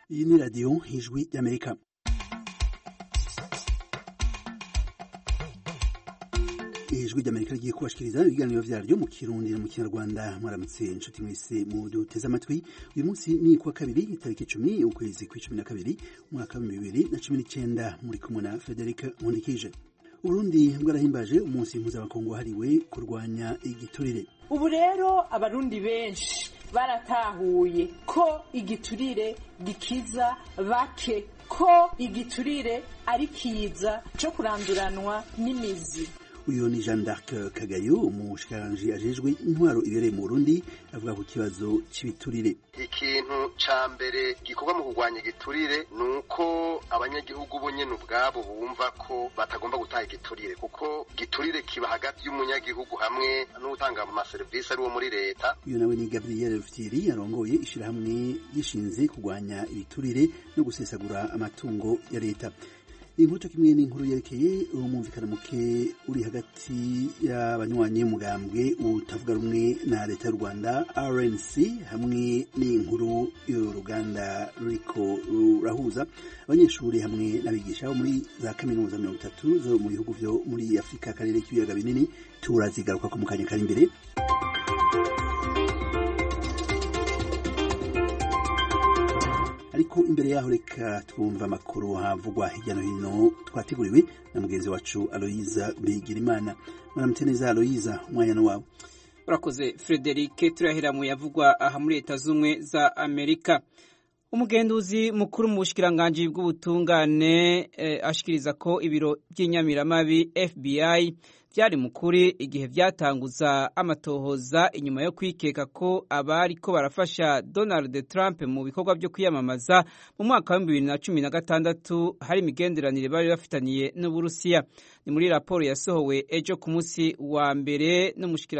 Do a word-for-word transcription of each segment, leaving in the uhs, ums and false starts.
Iyi ni radiyo ijwi y'Amerika. Ijwi ry'Amerika rigiye kubashikiriza ibiganiro vyaryo mu Kirundi no mu Kinyarwanda. Mwaramutse inshuti mwese mu duteze amatwi. Uyu munsi ni kuwa kabiri itariki icumi ukwezi kw'icumi na kabiri umwaka wa bibiri na cumi n'icenda. Muri kumwe na Frederic Nkundikije. Uburundi bwarahimbaje umunsi mpuzamakungu wahariwe kurwanya igiturire. Ubu rero abarundi benshi baratahuye ko igiturire gikiza bake, ko igiturire ari kiza cyo kuranduranwa n'imizi. Uyu ni Jean d'Arc Kagayo, umushikiranganji ajejwe intwaro ibereye mu Burundi, avuga ku kibazo cy'ibiturire. Ikintu ca mbere gikorwa mu kurwanya igiturire nuko abanyagihugu bo nyene ubwabo bumva ko batagomba gutaha igiturire, kuko giturire kiba hagati y'umunyagihugu hamwe n'utanga mu maserivisi ari wo muri leta. Uyu nawe ni Gabriel Rufyiri, yarongoye ishirahamwe gishinze kurwanya ibiturire no gusesagura amatungo ya leta. Inkuru kimwe n'inkuru yerekeye umumvikana muke uri hagati y'abanywanyi y'umugambwe utavuga rumwe na leta y'u Rwanda R N C, hamwe n'inkuru y'uruganda ruriko rurahuza abanyeshuri hamwe n'abigisha bo muri za kaminuza mirongo itatu zo mu bihugu vyo muri Afrika, akarere k'ibiyaga binini. Turazigaruka ko mu kanya kari imbere. Ariko imbere yaho reka twumva amakuru havugwa hirya no hino twateguriwe na mugenzi wacu Aloyiza Bigirimana. Mwaramutse neza Aloyiza, umwanya no wawe. Urakoze Frederic. Turahera mu yavugwa aha muri Leta Zumwe za Amerika. Umugenduzi mukuru mu bushikiranganji bw'ubutungane eh, ashikiriza ko ibiro by'inyamiramabi F B I byari mukuri igihe vyatanguza amatohoza inyuma yo kwikeka ko abari ko barafasha Donald Trump mu bikorwa byo kwiyamamaza mu mwaka wa bibiri na cumi na gatandatu hari imigenderanire bari bafitaniye n'Uburusiya. Ni muri raporo yasohowe ejo ku munsi wa mbere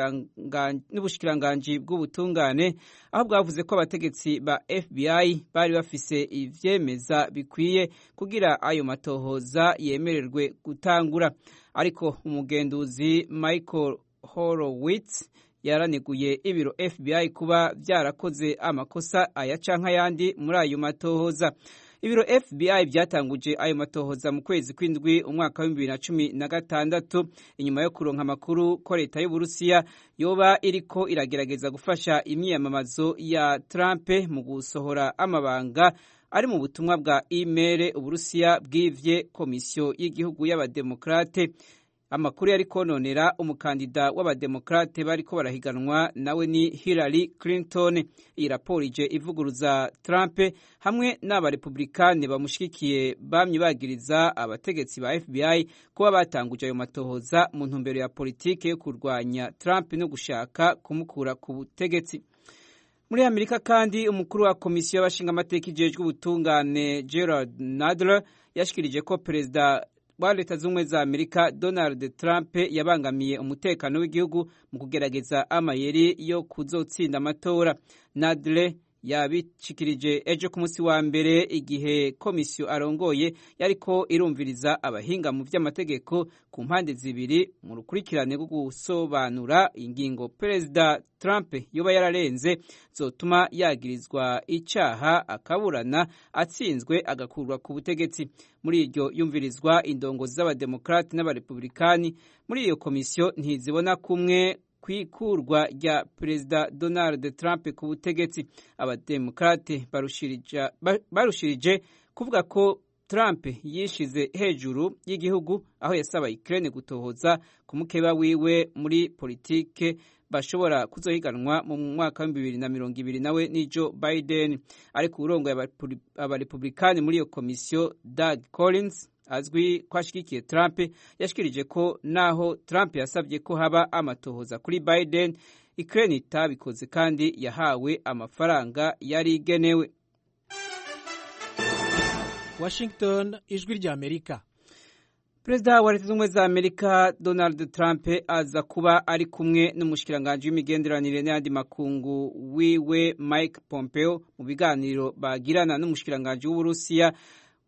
n'ubushikiranganji bw'ubutungane, aho bwavuze ko abategetsi ba F B I bari bafise ivyemeza bikwiye kugira ayo matohoza yemererwe gutangura. Ariko umugenduzi Michael Horowitz yaraneguye ibiro F B I kuba byarakoze amakosa aya canka yandi muri ayo matohoza. Ibiro F B I byatanguje ayo matohoza mu kwezi kw'indwi umwaka wa bibiri na cumi na gatandatu inyuma yo kuronka amakuru ko leta y'u Burusiya yoba iriko iragerageza gufasha imyiyamamazo ya Trump mu gusohora amabanga ari mu butumwa bwa email Uburusiya bwivye komisiyo y'igihugu y'abademokrate. Amakuru yari kononera umukandida w'abademokrate bariko barahiganwa nawe ni Hillary Clinton. Iyi raporo ije ivuguruza Trump hamwe n'abarepublikane bamushigikiye bamye bagiriza abategetsi ba F B I kuba batanguje ayo matohoza mu ntumbero ya politike yo kurwanya Trump no gushaka kumukura ku butegetsi. Muri Amerika kandi umukuru wa komisiyo y'abashinga amateka ijejwe ubutungane Gerald Nadler yashikirije ko perezida wa Leta Zumwe za Amerika Donald Trump yabangamiye umutekano w'igihugu mu kugerageza amayeri yo kuzotsinda amatora. Nadler yabishikirije ejo ku munsi wa mbere igihe komisiyo arongoye yariko irumviriza abahinga mu vy'amategeko ku mpande zibiri mu rukurikirane rwo gusobanura ingingo perezida Trump yoba yararenze zotuma yagirizwa icaha akaburana atsinzwe agakurwa ku butegetsi. Muri iryo yumvirizwa indongozi z'abademokrati n'abarepublikani muri iyo komisiyo ntizibona kumwe kwikurwa rya perezida Donald Trump ku butegetsi. Abademokrate barushirije barushirije kuvuga ko Trump yishize hejuru y'igihugu aho yasaba Ukraine gutohoza ku mukeba wiwe muri politike bashobora kuzohiganwa mu mwaka wa bibiri na mirongo ibiri nawe ni Joe Biden. Ariko urongo y'abarepublikani muri iyo komisiyo Doug Collins azwi kwashikikiye Trump yashikirije ko naho Trump yasabye ko haba amatohoza kuri Biden, Ukraine itabikoze kandi yahawe amafaranga yari igenewe. Washington, ijwi rya Amerika. Perezida wa Leta Zunze Ubumwe za Amerika Donald Trump aza kuba ari kumwe n'umushikiranganji w'imigenderanire n'ayandi makungu wiwe Mike Pompeo mu biganiro bagirana n'umushikiranganji w'Uburusiya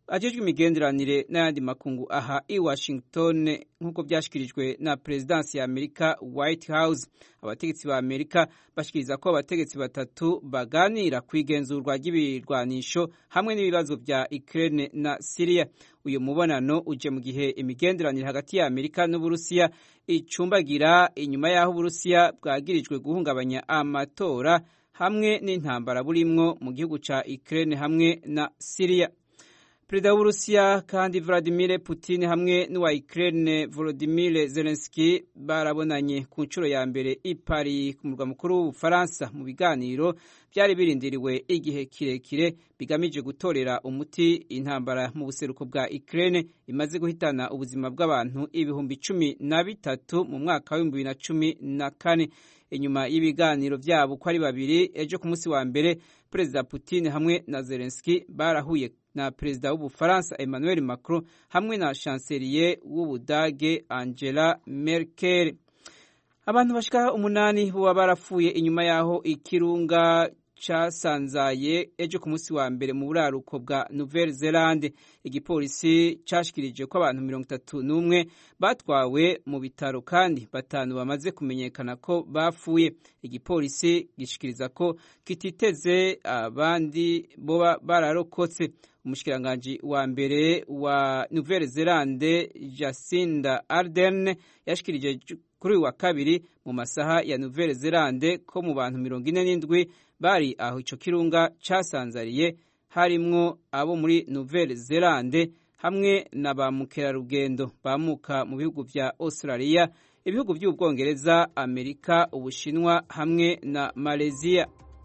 ajejwe imigenderanire n'ayandi makungu aha i Washington nk'uko byashikirijwe na Presidence ya Amerika White House. Abategetsi ba Amerika bashikiriza ko abategetsi batatu baganira kwigenzurwa ry'ibirwanisho hamwe n'ibibazo vya Ukraine na Syria. Uyu mubonano uje mu gihe imigenderanire hagati ya Amerika n'Uburusiya icumbagira inyuma yaho Uburusiya bwagirijwe guhungabanya amatora hamwe n'intambara burimwo mu gihugu ca Ukraine hamwe na Syria. Perezida w'Uburusiya kandi Vladimir Putin hamwe n'uwa Ukraine Volodymyr Zelensky barabonanye ku nshuro ya mbere i Paris ku murwa mukuru w'Ubufaransa mu biganiro byari birindiriwe igihe kirekire bigamije gutorera umuti intambara mu buseruko bwa Ukraine imaze guhitana ubuzima bw'abantu ibihumbi cumi na bitatu mu mwaka wa bibiri na cumi na kane. Inyuma y'ibiganiro byabo ko ari babiri, ejo ku munsi wa mbere Perezida Putin hamwe na Zelensky barahuye na Perezida w'Ubufaransa Emmanuel Macron hamwe na Chancelier w'Ubudage Angela Merkel. Abantu bashika umunani bo barapfuye inyuma yaho ikirunga casanzaye ejo ku munsi wa mbere mu buraruko bwa Nouvelle Zelande. Igipolisi cashikirije ko abantu mirongo itatu n'umwe batwawe mu bitaro kandi batanu bamaze kumenyekana ko bapfuye. Igipolisi gishikiriza ko kititeze abandi boba bararokotse. Umushikiranganji wa mbere wa Nouvelle Zelande Jacinda Ardern yashikirije kuri wa kabiri mu masaha ya Nouvelle Zelande ko mu bantu mirongo ine n'indwi bari aho ico kirunga casanzariye harimwo abo muri Nouvelle Zelande hamwe na ba mukerarugendo bamuka mu bihugu vya Australia, ibihugu by'Ubwongereza, Amerika, Ubushinwa hamwe na Malaysia.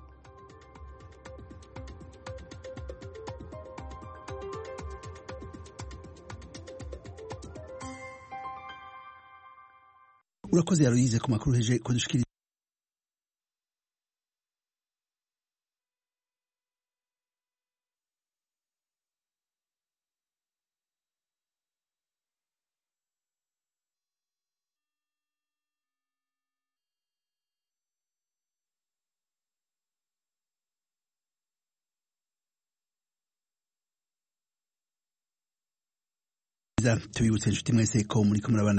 Urakoze yaruyize ku makuru heje kudushikiriza. Tubibutse inshuti mwese ko muri ko murabana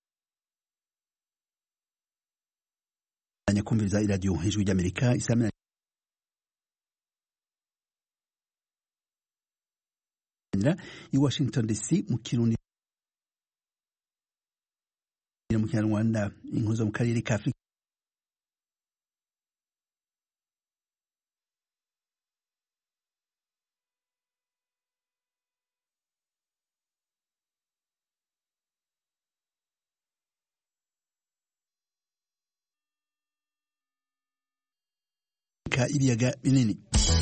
kumviriza iradiyo Ijwi ry'Amerika isamira i Washington D C mu Kirundi mu Kinyarwanda, inkuzo mu karere ka Afrika ibiyaga binini.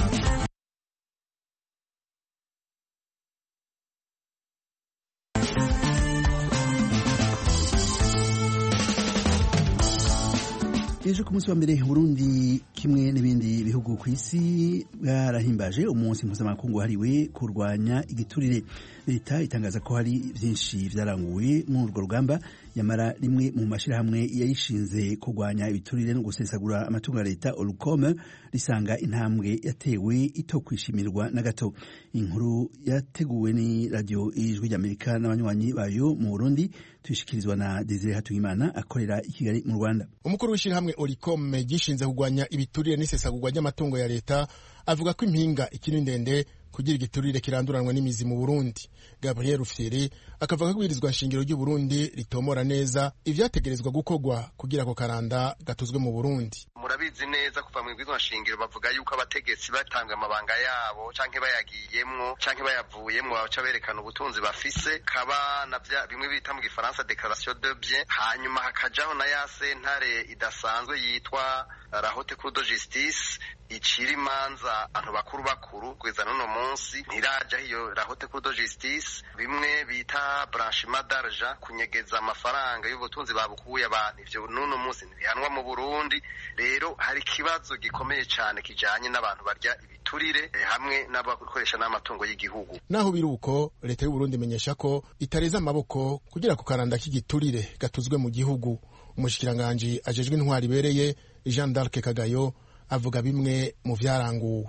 Ejo ku munsi wa mbere Burundi kimwe n'ibindi bihugu ku isi bwarahimbaje umunsi mpuzamakungu wahariwe kurwanya igiturire. Leta itangaza ko hari byinshi byaranguwe muri urwo rugamba, yamara rimwe mu mashirahamwe yayishinze kurwanya ibiturire no gusesagura amatungo ya leta Olcome risanga intambwe yatewe itokwishimirwa na gato. Inkuru yateguwe ni radio Ijwi ry'Amerika n'abanywanyi bayo mu Burundi, tuyishikirizwa na Desire Hatuyimana akorera i Kigali mu Rwanda. Umukuru w'ishirahamwe Olcome gishinze kurwanya ibiturire n'isesagurwa ry'amatungo ya leta avuga ko impinga ikiri ndende kugira igiturire kiranduranwa n'imizi mu Burundi. Gabriel Rufyiri akavuga ko ibirizwa nshingiro ry'u Burundi ritomora neza ivyategerezwa gukogwa kugira ko karanda gatuzwe mu Burundi. Murabizi neza kuva mu ibirizwa nshingiro bavuga yuko abategetsi batanga amabanga yabo canke bayagiyemwo canke bayavuyemwo baca berekana ubutunzi bafise, kaba na vya bimwe bita mu Gifaransa déclaration de biens, hanyuma hakajaho na ya sentare idasanzwe yitwa la Haute Cour de Justice icira imanza abantu bakuru bakuru kugeza n'uno munsi ntiraja hiyo la Haute Cour de Justice, bimwe bita blanchiment d'argent, kunyegeza amafaranga y'ubutunzi babukuye abantu, ivyo n'uno munsi ntibihanwa mu Burundi. Rero hari kibazo gikomeye cyane kijanye n'abantu barya ibiturire hamwe n'abakoresha n'amatungo y'igihugu. Naho biruko leta y'u Burundi imenyesha ko itareza amaboko kugira ku karanda k'igiturire gatuzwe mu gihugu. Umushikiranganje ajejwe intwari bereye Jean d'Arc Kagayo avuga bimwe mu vyaranguwe.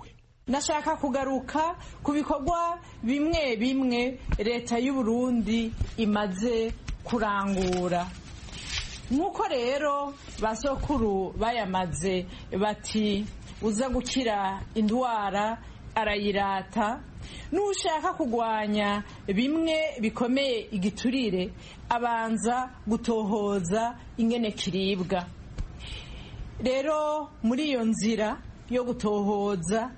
nashaka kugaruka ku bikorwa bimwe bimwe leta y'u Burundi imaze kurangura. Nk'uko rero basokuru bayamaze bati uza gukira indwara arayirata, n'ushaka kugwanya bimwe bikomeye igiturire abanza gutohoza ingene kiribwa. Rero muri iyo nzira yo gutohoza,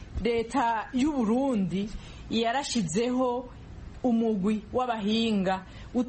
leta y'u Burundi yarashizeho umugwi w'abahinga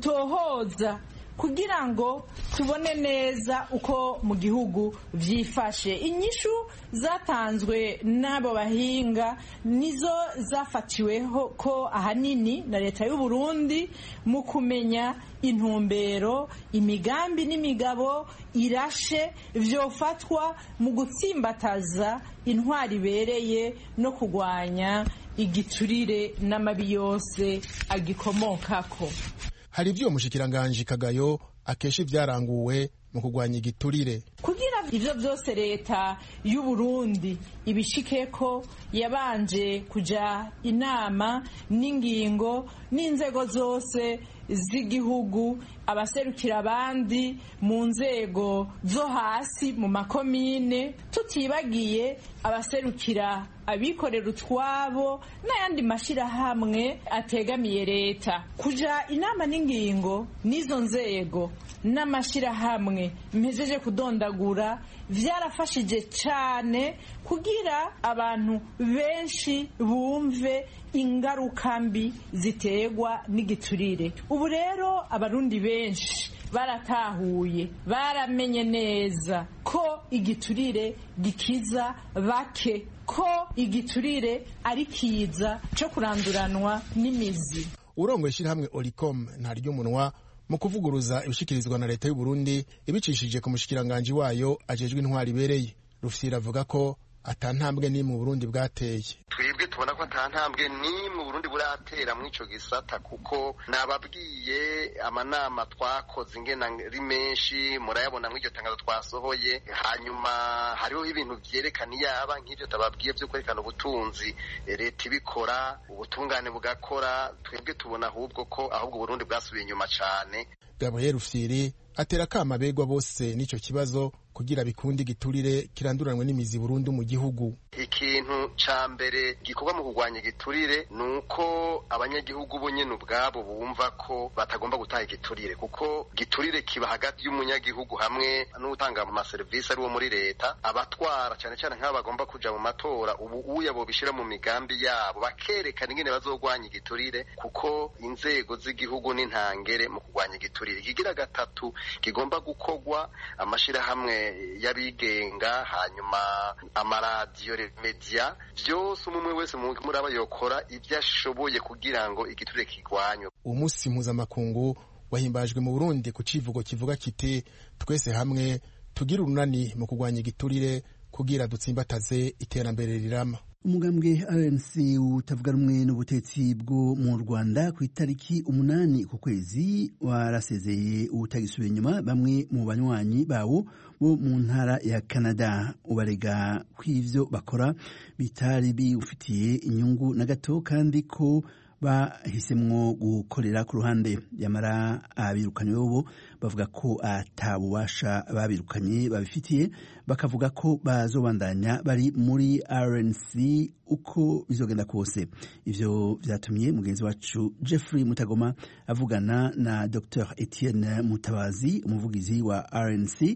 utohoza kugira ngo tubone neza uko mu gihugu vyifashe. Inyishu zatanzwe n'abo bahinga nizo zafatiweho ko ahanini na leta y'u Burundi mu kumenya intumbero, imigambi n'imigabo irashe vyofatwa mu gutsimbataza intwari ibereye no kugwanya igiturire n'amabi yose agikomokako. Hari ivyo umushikiranganji Kagayo akesha ivyaranguwe mu kugwanya igiturire. Kugira ivyo vyose leta y'u Burundi ibishikeko, yabanje kuja inama n'ingingo n'inzego zose z'igihugu, abaserukira abandi mu nzego zo hasi mu makomine, tutibagiye abaserukira abikorera utwabo n'ayandi mashirahamwe ategamiye leta. Kuja inama n'ingingo n'izo nzego n'amashirahamwe mpejeje kudondagura vyarafashije cane kugira abantu benshi bumve ingaruka mbi ziterwa n'igiturire. Ubu rero abarundi benshi baratahuye, baramenye neza ko igiturire gikiza bake, ko igiturire ari kiza cyo kuranduranwa n'imizi. Urongoye ishirahamwe Olicom ntaryumunwa mu kuvuguruza ibishikirizwa na leta y'u Burundi ibicishije ku mushikiranganje wayo ajejwe intwari ibereye. Rufyiri avuga ko atantambwe ni mu Burundi bwateye. Twebwe tubona ko atantambwe ni mu Burundi buratera mu ico gisata, kuko nababwiye amanama twakoze ingena ri menshi, murayabona mu iryo tangazo twasohoye. Hanyuma hariho ibintu vyerekana yaba nk'ivyo tababwiye byo kwerekana ubutunzi leta ibikora, ubutungane bugakora. Twebwe tubona ahubwo ko ahubwo Burundi bwasubiye inyuma cane. Gabriel Rufyiri atera kama begwa bose n'ico kibazo kugira bikundi giturire kiranduranwe n'imizi Burundi mu gihugu. Ikintu ca mbere gikorwa mu kugwanya igiturire nuko abanyagihugu bo nyene ubwabo bumva ko batagomba gutaha igiturire, kuko giturire kiba hagati y'umunyagihugu hamwe n'utanga mu service ari wo muri leta. Abatwara cyane cyane nk'aba bagomba kuja mu matora, ubu uya bo bishira mu migambi yabo bakerekana ingene bazogwanya igiturire, kuko inzego z'igihugu n'intangere mu kugwanya igiturire. Kigira gatatu kigomba gukogwa amashirahamwe y'abigenga, hanyuma amaradiyo, media, vyose umwe wese muri aba yokora ibyo ashoboye kugira ngo igiturire kigwanywe. Umunsi mpuzamakungu wahimbajwe mu Burundi ku civugo kivuga kiti twese hamwe tugira urunani mu kugwanya igiturire kugira dutsimbataze iterambere rirama. Umugambwe R N C utavuga rumwe n'ubutetsi bwo mu Rwanda ku itariki umunani ku kwezi warasezeye ubutagisubiye inyuma bamwe mu banywanyi bawo bo mu ntara ya Canada, ubarega kw'ivyo bakora bitari bifitiye inyungu na gato kandi ko bahisemwo gukorera ku ruhande. Yamara abirukanye bo bavuga ko atabubasha babirukanye babifitiye, bakavuga ko bazobandanya bari muri R N C uko bizogenda kose. Ivyo vyatumye mugenzi wacu Jeffrey Mutagoma avugana na Docteur Etienne Mutabazi, umuvugizi wa R N C,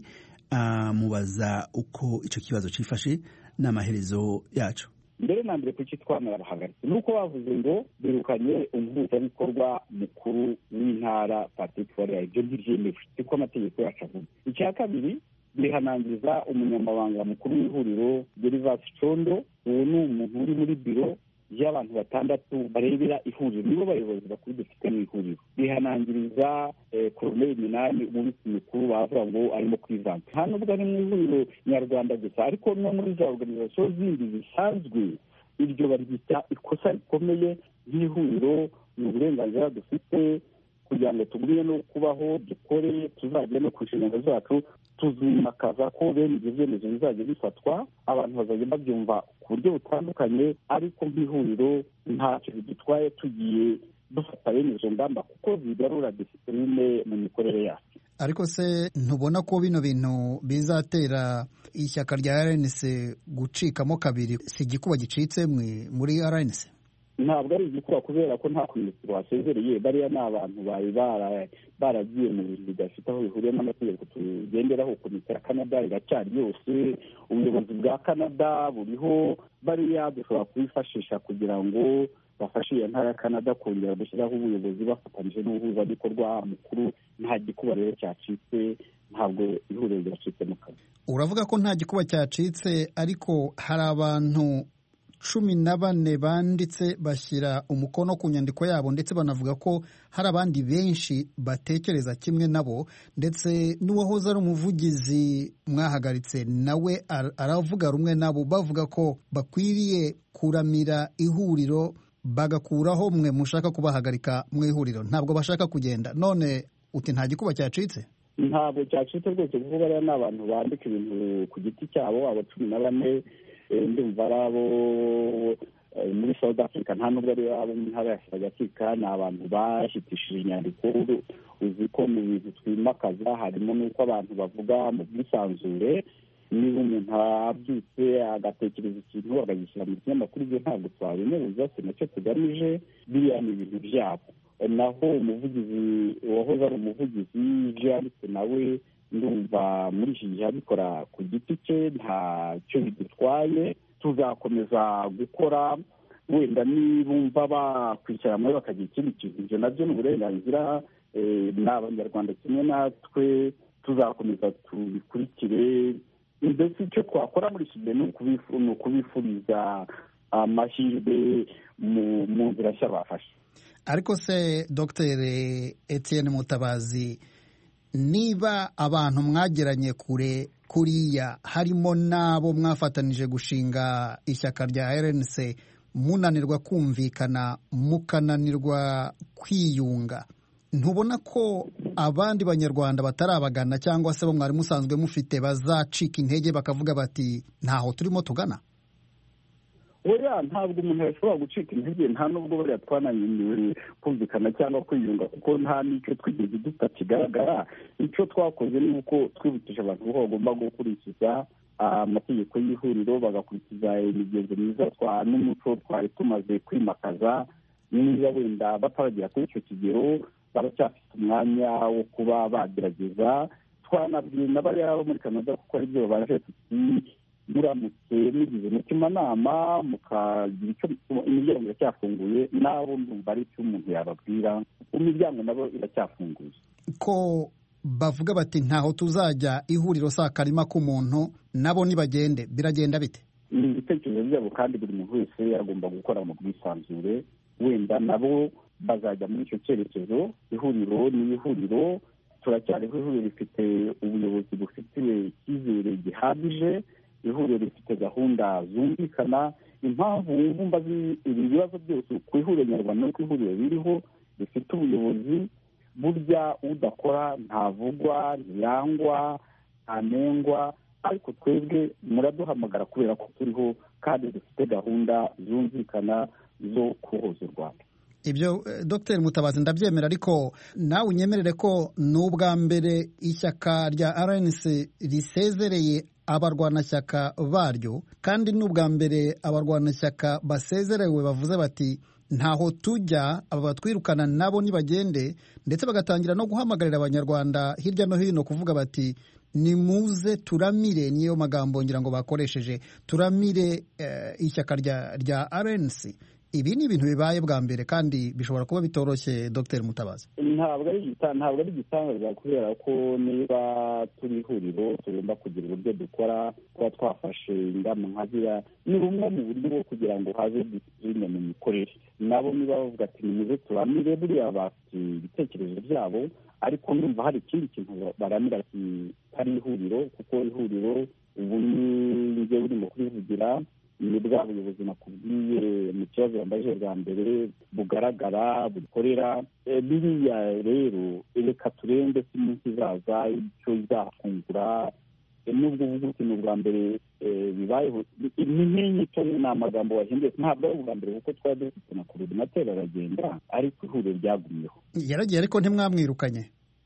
amubaza uko ico kibazo cifashe n'amaherezo yacu. Mbere na mbere kuki twamara bahagaritse nuko bavuze ngo birukanye umuhuzabikorwa mukuru w'intara Patrick Warya. Ibyo ntibyemewe kuko amategeko yacu avuga. Icya kabiri, bihanangiriza umunyamabanga mukuru w'ihuriro Gervas Condo. Uwo ni umuntu uri muri biro y'abantu batandatu barebera ihuriro, nibo bayobozi bakuru dufite mu ihuriro. Bihanangiriza Colonel Minani, umubitsi mukuru bavuga ngo arimo kwivanga. Nta nubwo ari mu ihuriro nyarwanda gusa, ariko no muri za organization zindi zisanzwe. Iryo baryita ikosa rikomeye ry'ihuriro. Ni uburenganzira dufite kugira ngo tugumye no kubaho dukore tuzagere no ku nshingano zacu tuzimakaza ko bene ibyo byemezo bizajya bifatwa abantu bazajya babyumva ku buryo butandukanye ariko nk'ihuriro ntacyo bidutwaye tugiye dufata bene izo ngamba kuko zigarura disipurine mu mikorere yacu. Ariko se ntubona ko bino bintu bizatera ishyaka rya R N C gucikamo kabiri? Si igikuba gicitse muri R N C? Ntabwo ari igikuba kubera ko nta minisitiri wasezereye. Bariya ni abantu bari baragiye mu bintu bidafite aho bihuriye n'amategeko tugenderaho. Komite ya Canada iracyari yose, ubuyobozi bwa Canada buriho, bariya dushobora kubifashisha kugira ngo bafashe iyo ntara ya Canada kongera gushyiraho ubuyobozi bafatanyije n'umuhuzabikorwa mukuru. Nta gikuba rero cyacitse, ntabwo ihuriro ryacitse mu kazi. Uravuga ko nta gikuba cyacitse, ariko hari abantu cumi na bane banditse bashyira umukono ku nyandiko yabo, ndetse banavuga ko hari abandi benshi batekereza kimwe nabo, ndetse n'uwahoze ari umuvugizi mwahagaritse nawe aravuga rumwe nabo, bavuga ko bakwiriye kuramira ihuriro bagakuraho mwe mushaka kubahagarika mu ihuriro. Ntabwo bashaka kugenda. None uti nta gikuba cyacitse? Ntabwo cyacitse rwose, kuko bariya ni abantu bandika ibintu ku giti cyabo. Aba cumi na bane ndumva ari abo muri South Africa, nta nubwo ari abo mu ntara ya South Africa. Ni abantu bashyitishije inyandiko. Uzi ko mu bintu twimakaza harimo n'uko abantu bavuga mu bwisanzure. Niba umuntu abyutse agatekereza ikintu akagishyira mu kinyamakuru, ibyo ntabwo twabimubuza, si nacyo tugamije. Biriya ni ibintu byabo. Naho umuvugizi wahoze ari umuvugizi yanditse nawe ndumva muri iki gihe abikora ku giti cye, ntacyo bidutwaye. Tuzakomeza gukora, wenda nibumva bakwicara muri bakagira ikindi kintu, ibyo nabyo ni uburenganzira. Ni abanyarwanda kimwe natwe, tuzakomeza tubikurikire. Mbese icyo twakora muri iki gihe ni ukubifuriza amahirwe mu nzira nshya bafashe. Ariko se Dr Etienne Mutabazi, niba abantu mwageranye kure kuriya, harimo n'abo mwafatanije gushinga ishyaka rya R N C, munanirwa kumvikana, mukananirwa kwiyunga, ntubona ko abandi banyarwanda batarabagana cyangwa se bo mwari musanzwe mufite bazacika intege bakavuga bati ntaho turimo tugana? Oya, ntabwo umuntu yashobora gucika intege, nta nubwo bariya twananiwe kumvikana cyangwa kwiyunga, kuko nta n'icyo twigeze tutakigaragara. Icyo twakoze ni uko twibukije abantu ko bagomba gukurikiza amategeko y'ihuriro, bagakurikiza imigenzo myiza n'umuco twari tumaze kwimakaza. Niba wenda bataragera kuri icyo kigero, baracyafite umwanya wo kuba bagerageza. Twanabwiye na bariya bo muri Canada kuko ari byo baje tuti muramutse mugize umutimanama mukagira icyo, imiryango iracyafunguye. Nabo ndumva ari icyo umuntu yababwira, imiryango nabo iracyafunguye. Ko bavuga bati ntaho tuzajya, ihuriro si akarima k'umuntu, nabo nibagende, biragenda bite? Ni ibitekerezo byabo, kandi buri muntu wese agomba gukora mu bwisanzure. Wenda nabo bazajya muri icyo cyerekezo. Ihuriro ni ihuriro, turacyariho ihuriro rifite ubuyobozi bufitiye icyizere gihagije. Ihuriro rifite gahunda zumvikana. Impamvu wumva ibi bibazo byose ku ihuriro nyarwanda no ku ihuriro biriho rifite ubuyobozi, burya udakora ntavugwa, ntiyangwa, ntanengwa. Ariko twebwe muraduhamagara kubera ko turiho kandi dufite gahunda zumvikana zo kuhoza u Rwanda. Ibyo Dr Mutabazi ndabyemera, ariko nawe unyemerere ko n'ubwa mbere ishyaka rya R N C risezereye abarwanashyaka baryo, kandi n'ubwa mbere abarwanashyaka basezerewe bavuze bati ntaho tujya, aba batwirukana nabo nibagende, ndetse bagatangira no guhamagarira abanyarwanda hirya no hino kuvuga bati nimuze turamire, niyo magambo ngira ngo bakoresheje, turamire uh, ishyaka rya rya R N C. Ibi ni ibintu bibaye bwa mbere kandi bishobora kuba bitoroshye. Dr Mutabazi, ntabwo ari ntabwo ari igitangaza, kubera ko niba turi ihuriro tugomba kugira uburyo dukora, kuba twafashe ingamba nka ziriya ni bumwe mu buryo bwo kugira ngo haze disipurine mu mikorere. Nabo niba bavuga ati nimuze turamire, buriya bafite ibitekerezo byabo, ariko numva hari ikindi kintu baramira kitari ihuriro, kuko ihuriro ubu ni njye urimo kurivugira. ni bwa buyobozi nakubwiye mu kibazo yambaje bwa mbere bugaragara bukorera biriya rero reka turende si iminsi izaza icyo izafungura nubwo uvuga uti ni ubwa mbere bibayeho ni nk'inyito ni amagambo wahinduye ntabwo ari ubwa mbere kuko twari dufite na korodinateri aragenda ariko ihuriro ryagumyeho yaragiye ariko ntimwamwirukanye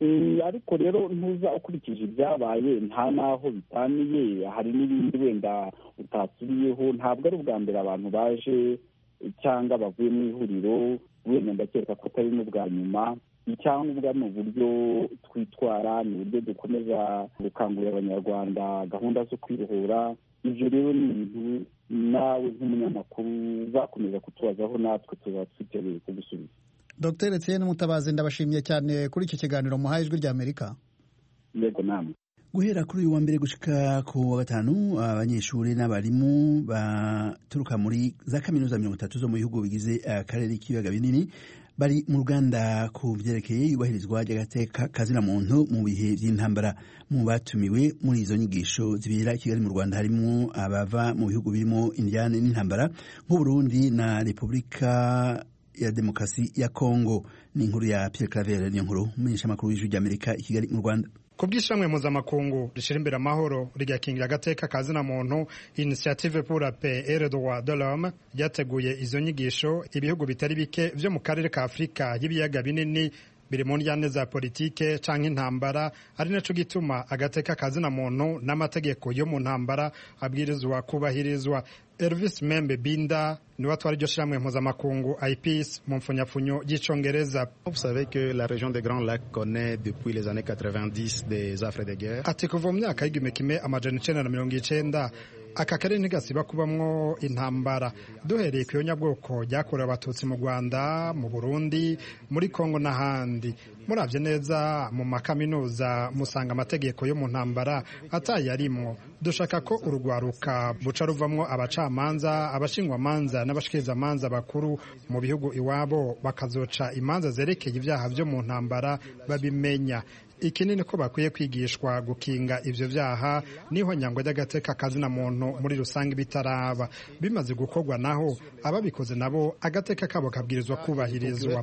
ariko rero ntuza ukurikije ibyabaye nta n'aho bitaniye hari n'ibindi wenda utasubiyeho ntabwo ari ubwa mbere abantu baje cyangwa bavuye mu ihuriro wenda ndakeka ko atari n'ubwa nyuma icyangombwa ni uburyo twitwara ni uburyo dukomeza gukangurira abanyarwanda gahunda zo kwibohora ibyo rero ni ibintu nawe nk'umunyamakuru uzakomeza kutubazaho natwe tuba twiteguye kugusubiza. Dr Etienne Mutabazi ndabashimiye cyane kuri iki kiganiro muhaye ijwi rya Amerika. Yego namwe. Guhera kuri uyu wa mbere gushika ku wa gatanu abanyeshuri n'abarimu baturuka muri za kaminuza mirongo itatu zo mu bihugu bigize akarere k'ibiyaga binini bari mu Rwanda ku vyerekeye yubahirizwa ry'agateka kazina muntu mu bihe vy'intambara. Mu batumiwe muri izo nyigisho zibera i Kigali mu Rwanda harimo abava mu bihugu birimo Indiane n'intambara nk'u Burundi na Repubulika ya Demokarasi ya Kongo. Ni inkuru ya Pierre Claver, ni inkuru umumenyesha makuru w'ijwi ry'Amerika i Kigali mu Rwanda. Kubwishamwe mpuzamakungu rishira imbere amahoro rigakingira agateka kazina muntu Initiative pour la paix et le droit de l'homme ryateguye izo nyigisho ibihugu bitari bike vyo mu karere ka Afrika y'ibiyaga binini biri mu njyane za politike canke intambara ari naco gituma agateka kazina muntu n'amategeko yo mu ntambara abwirizwa kubahirizwa. Elvis Membe Binda ni watu waryo shiramwe mpuzamakungu I Peace mu mfunyafunyo y'icongereza. Vous savez que la région des Grands Lacs connaît depuis les années quatre-vingt-dix des affres de guerre. Ati kuva mu myaka y'igihumbi kimwe amajana icenda na mirongo icenda aka karere ntigasiba kubamwo intambara duhereye ku yonyabwoko ryakorewe abatutsi mu Rwanda, mu Burundi, muri Kongo n'ahandi. Muravye neza mu makaminuza musanga amategeko yo mu ntambara atayarimwo. Dushaka ko urugwaruka buca ruvamwo abacamanza, abashingwamanza n'abashikirizamanza bakuru mu bihugu iwabo bakazoca imanza zerekeye ibyaha vyo mu ntambara babimenya. Ikinini ko bakwiye kwigishwa gukinga ivyo vyaha niho nyangwa ry'agateka kazina muntu muri rusange bitaraba. Bimaze gukorwa naho ababikoze nabo agateka kabo kabwirizwa kubahirizwa.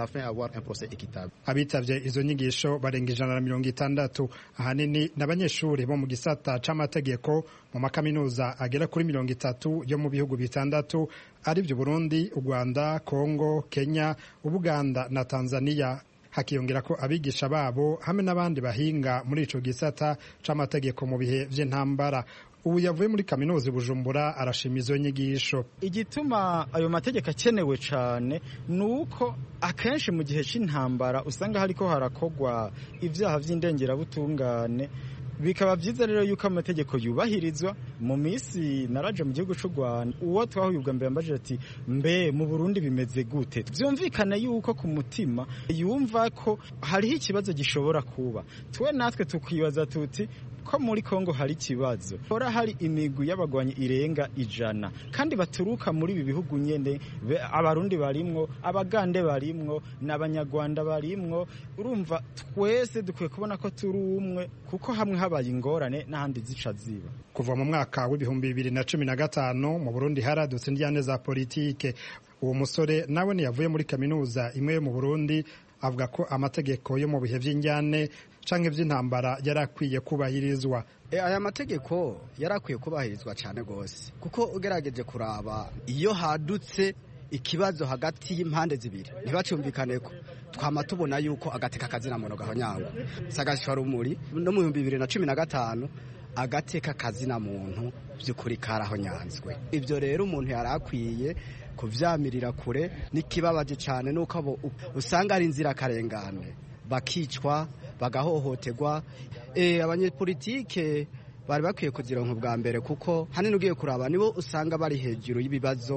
Abitavye izo nyigisho barenga ijana na mirongo itandatu ahanini n'abanyeshuri bo mu gisata c'amategeko mu makaminuza agera kuri mirongo itatu yo mu bihugu bitandatu arivyo Burundi, u Rwanda, Kongo, Kenya, Ubuganda na Tanzania. Hakiyongera ko abigisha babo hamwe n'abandi bahinga muri ico gisata c'amategeko mu bihe vy'intambara. Ubu yavuye muri kaminuza Bujumbura arashima izo nyigisho. Igituma ayo mategeko akenewe cane nuko akenshi mu gihe c'intambara usanga hariko harakogwa ivyaha vy'indengerabutungane. Bikaba vyiza rero yuko amategeko yubahirizwa. Mu misi naraje mu gihugu c'u Rwanda uwo twahuye ubwa mbere ambaje ati mbe mu Burundi bimeze gute. Vyumvikana yuko ku mutima yumva ko hariho ikibazo gishobora kuba. Twe natwe tukwibaza tuti ko muri Kongo hari ikibazo. Hora hari imigwi y'abagwanyi irenga ijana kandi baturuka muri ibi bihugu nyene, abarundi barimwo, abagande barimwo, n'abanyarwanda barimwo. Urumva twese dukwiye kubona ko turi umwe kuko hamwe habaye ingorane n'ahandi zica ziba. Kuva mu mwaka w'ibihumbi bibiri na cumi na gatanu mu Burundi haradutse indyane za politike. Uwo musore nawe niyavuye muri kaminuza imwe yo mu Burundi avuga ko amategeko yo mu bihe vy'indyane canke vy'intambara yarakwiye kubahirizwa. E, aya mategeko yarakwiye kubahirizwa cyane gose kuko ugerageje kuraba iyo hadutse ikibazo hagati y'impande zibiri ntibacumvikane ko twama tubona yuko agateka kazina muntu gahonyangwa. Sagashwa rumuri no mu bihumbi bibiri na cumi na gatanu agateka kazina muntu by'ukuri karahonyanzwe. Ibyo rero umuntu yarakwiye kuvyamirira kure. Nikibabaje cyane nuko abo usanga ari inzira karengane bakicwa bagahohoterwa. E, abanyepolitike bari bakwiye kugira ngo bwa mbere kuko hanini ugiye kuraba nibo usanga bari hejuru y'ibibazo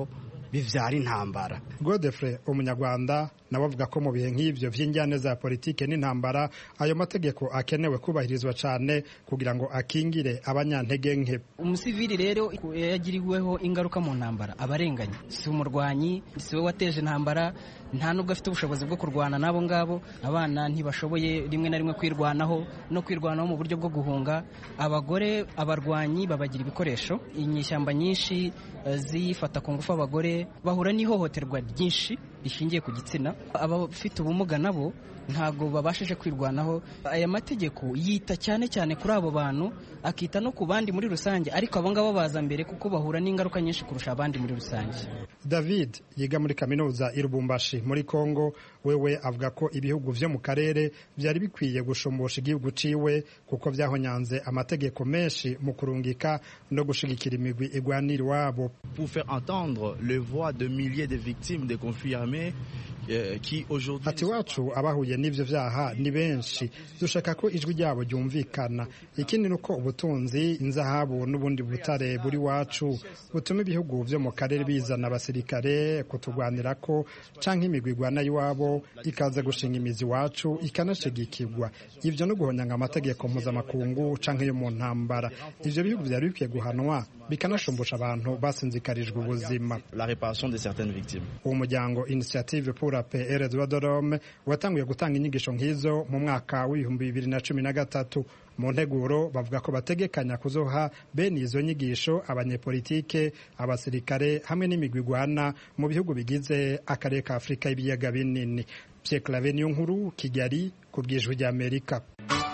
bivyara intambara. Godefroid umunyarwanda nawe avuga ko mu bihe nk'ivyo vy'injyane za politike n'intambara ayo mategeko akenewe kubahirizwa cane kugira ngo akingire abanyantege nke. Umusivili rero yagiriweho ingaruka mu ntambara abarenganye, si umurwanyi, si we wateje intambara, nta nubwo afite ubushobozi bwo kurwana nabo ngabo. Abana ntibashoboye rimwe na rimwe kwirwanaho no kwirwanaho mu buryo bwo guhunga. Abagore abarwanyi babagira ibikoresho. Inyishyamba nyinshi zifata ku ngufu abagore bahura n'ihohoterwa ryinshi rishingiye ku gitsina. Abafite ubumuga nabo ntabwo babashije kwirwanaho. Aya mategeko yita cyane cyane kuri abo bantu, akita no ku bandi muri rusange, ariko abo ngabo baza mbere kuko bahura n'ingaruka nyinshi kurusha abandi muri rusange. David yiga muri kaminuza i Lubumbashi muri Kongo, wewe avuga ko ibihugu vyo mu karere vyari bikwiye gushumbusha igihugu ciwe kuko vyahonyanze amategeko menshi mu kurungika no gushigikira imigwi igwanira iwabo. Pour faire entendre les voix de milliers de victimes de conflits armés qui aujourd'hui ati wacu abahuye n'ivyo vyaha ni benshi, dushaka ko ijwi ryabo ryumvikana. Ikindi nuko ubutunzi, inzahabu n'ubundi butare buri wacu butuma ibihugu vyo mu karere bizana abasirikare kutugwanira ko canke imigwi igwana iwabo ikaza gushinga imizi wacu ikanashigikirwa. Ivyo no guhonyanga amategeko mpuzamakungu canke yo mu ntambara. Ivyo bihugu vyari bikwiye guhanwa bikanashumbusha abantu basinzikarijwe ubuzima. La réparation de certaines victimes. Uwo muryango Initiative pour la paix et le droit de l'homme watanguye gutanga inyigisho nk'izo mu mwaka w'ibihumbi bibiri na cumi na gatatu. Mu nteguro bavuga ko bategekanya kuzoha bene izo nyigisho abanyepolitike, abasirikare hamwe n'imigwi igwana mu bihugu bigize akarere ka Afurika y'ibiyaga binini. Pierre Claver Niyonkuru, Kigali, ku bw'Ijwi ry'Amerika.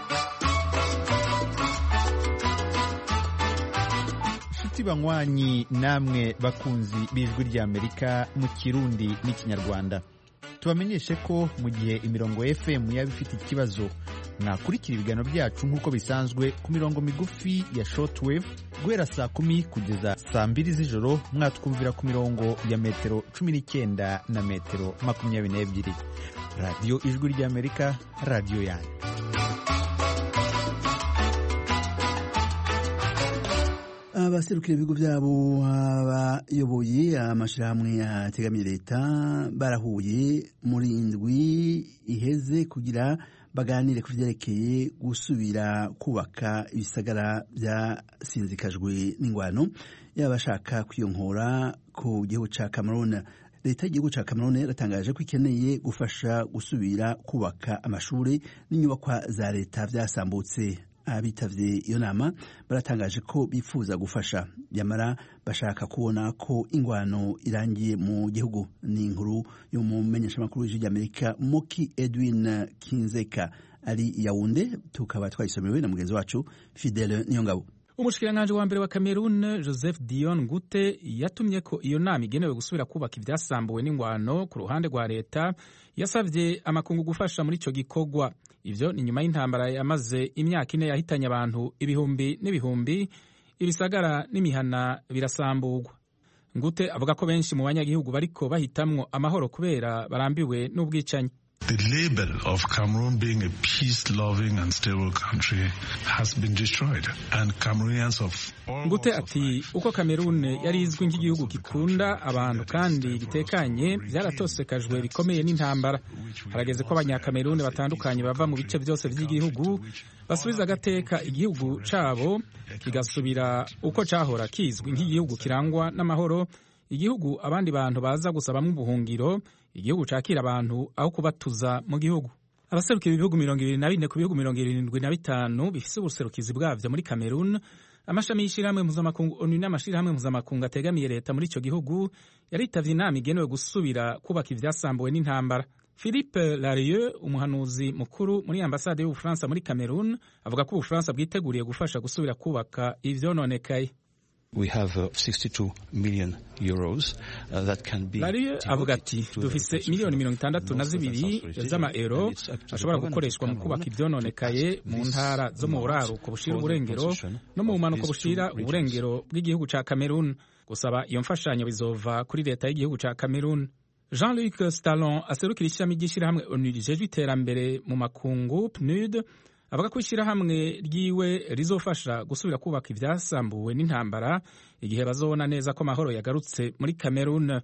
Banywanyi namwe bakunzi b'Ijwi ry'Amerika mu Kirundi n'Ikinyarwanda, tubamenyeshe ko mu gihe imirongo F M yaba ifite ikibazo mwakurikira ibiganiro byacu nk'uko bisanzwe ku mirongo migufi ya shortwave guhera saa kumi kugeza saa mbiri z'ijoro. Mwatwumvira ku mirongo ya metero cumi n'icyenda na metero makumyabiri n'ebyiri. Radiyo Ijwi ry'Amerika, radiyo yanyu. Abaserukira ibigo byabo abayoboye amashirahamwe ategamiye leta barahuye muri indwi iheze kugira baganire ku vyerekeye gusubira kubaka ibisagara byasinzikajwe n'ingwano y'abashaka kwiyonkora ku gihugu ca Cameroon. Leta y'igihugu ca Cameroon yaratangaje ko ikeneye gufasha gusubira kubaka amashuri n'inyubakwa za leta vyasambutse. Abitavye iyo nama baratangaje ko bifuza gufasha, yamara bashaka kubona ko ingwano irangiye mu gihugu. Ni inkuru yo mu menyeshamakuru w'Ijwi ry'Amerika Moki Edwin Kinzeka ari Yaounde, tukaba twayisomewe na mugenzi wacu Fidele Niyongabo. Umushikiranganje wa mbere wa Cameroon Joseph Dion Ngute yatumye ko iyo nama igenewe gusubira kubaka ibyasambuwe n'ingwano ku ruhande rwa leta yasavye amakungu gufasha muri ico gikorwa. Ivyo ni nyuma y'intambara yamaze imyaka ine yahitanye abantu ibihumbi n'ibihumbi, ibisagara n'imihana birasamburwa. Ngute avuga ko benshi mu banyagihugu bariko bahitamwo amahoro kubera barambiwe n'ubwicanyi. The label of Cameroon being a peace-loving and stable country has been destroyed, and Cameroonians of Ngute ati uko Cameroon yari izwi nk'igihugu gikunda abantu kandi gitekanye byaratosekajwe bikomeye n'intambara. Harageze ko abanyakameruni batandukanye bava mu bice byose by'igihugu basubiza agateka igihugu cabo kigasubira uko cahora kizwi nk'igihugu kirangwa n'amahoro, igihugu abandi bantu baza gusabamwo ubuhungiro, igihugu cakira abantu aho kubatuza mu gihugu. Abaserukira ibihugu mirongo ibiri na bine ku bihugu mirongo irindwi na bitanu bifise ubuserukizi bwavyo muri Cameroon, amashami y'ishirahamwe mpuzamakungu ONU n'amashirahamwe mpuzamakungu ategamiye leta muri ico gihugu yaritavye inama igenewe gusubira kubaka ivyasambuwe n'intambara. Philippe Larieux, umuhanuzi mukuru muri ambasade y'Ubufaransa muri Cameroon, avuga ko Ubufaransa bwiteguriye gufasha gusubira kubaka ivyononekaye. We have uh, sixty-two million euros uh, that can be. Larieux avuga ati dufise miliyoni mirongo itandatu na zibiri z'amaero ashobora gukoreshwa mu kubaka ivyononekaye mu ntara zo mu buraruko bushira uburengero no mu bumanuko bushira uburengero bw'igihugu ca Cameroon. Gusaba iyo mfashanyo bizova kuri leta y'igihugu ca Cameroon. Jean-Luc Stallon aserukira ishami ry'ishirahamwe ONU rijejwe iterambere mu makungu P N U D avuga ko ishirahamwe ryiwe rizofasha gusubira kubaka ivyasambuwe n'intambara igihe bazobona neza ko amahoro yagarutse muri Cameroon.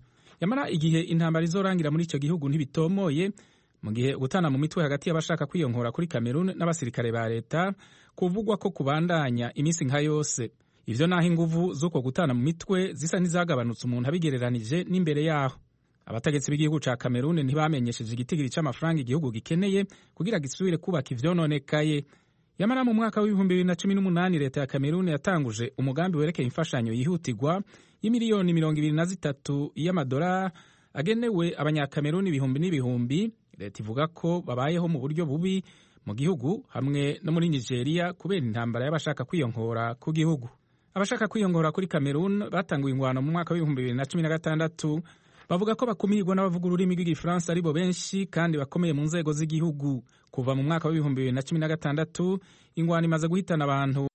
yamara igihe intambara izorangira muri icyo gihugu ntibitomoye, mu gihe gutana mu mitwe hagati y'abashaka kwiyonkora kuri Cameroon n'abasirikare ba leta kuvugwa ko kubandanya iminsi nka yose. Ivyo naho inguvu z'uko gutana mu mitwe zisa n'izagabanutse umuntu abigereranije n'imbere yaho. Abategetsi b'igihugu ca Cameroon ntibamenyesheje igitigiri c'amafaranga igihugu gikeneye kugira gisubire kubaka ivyononekaye. Yamara mu mwaka w'ibihumbi bibiri na cumi n'umunani leta ya Cameroon yatanguje umugambi werekeye imfashanyo yihutirwa y'imiliyoni mirongo ibiri na zitatu y'amadolari agenewe abanyakameruni ibihumbi n'ibihumbi. Leta ivuga ko babayeho mu buryo bubi mu gihugu hamwe no muri Nigeria kubera intambara y'abashaka kwiyonkora ku gihugu. Abashaka kwiyonkora kuri Cameroon batanguye ingwano mu mwaka w'ibihumbi bibiri na cumi na gatandatu. Bavuga ko bakumirwa n'abavuga ururimi rw'igifaransa aribo benshi kandi bakomeye mu nzego z'igihugu. Kuva mu mwaka w'ibihumbi bibiri na cumi na gatandatu ingwano imaze guhitana abantu